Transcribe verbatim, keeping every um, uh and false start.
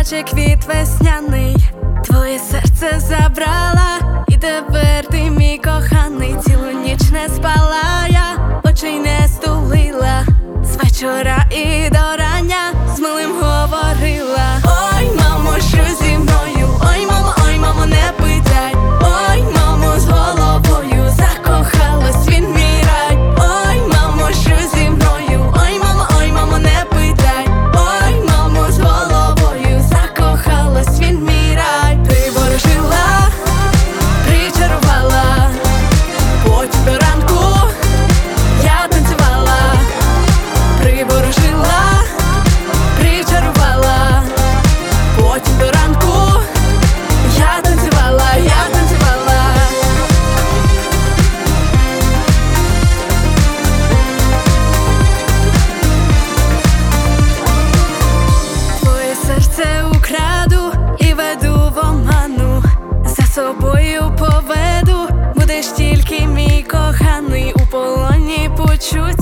наче квіт весняний, твоє серце забрала, і тепер ти мій коханий. Цілу ніч не спала я, очей не стулила, з вечора і до рання з милим говорила. Ой, мамо, що зі мною? Ой, мамо, ой, мамо, не питай. Ой, мамо, з головою закохалась, він мій рай. Ой, мамо, що зі мною? Ой, мамо, ой, мамо, не питай. Ой, мамо, з головою закохалась, він мій рай. Приворожила, причарувала, потім до ранку я танцювала. Приворожила, причарувала, потім до ранку я танцювала, я танцювала. Твоє серце украду і веду в оману, за собою поведу, будеш тільки мій коханий, у полоні почуття.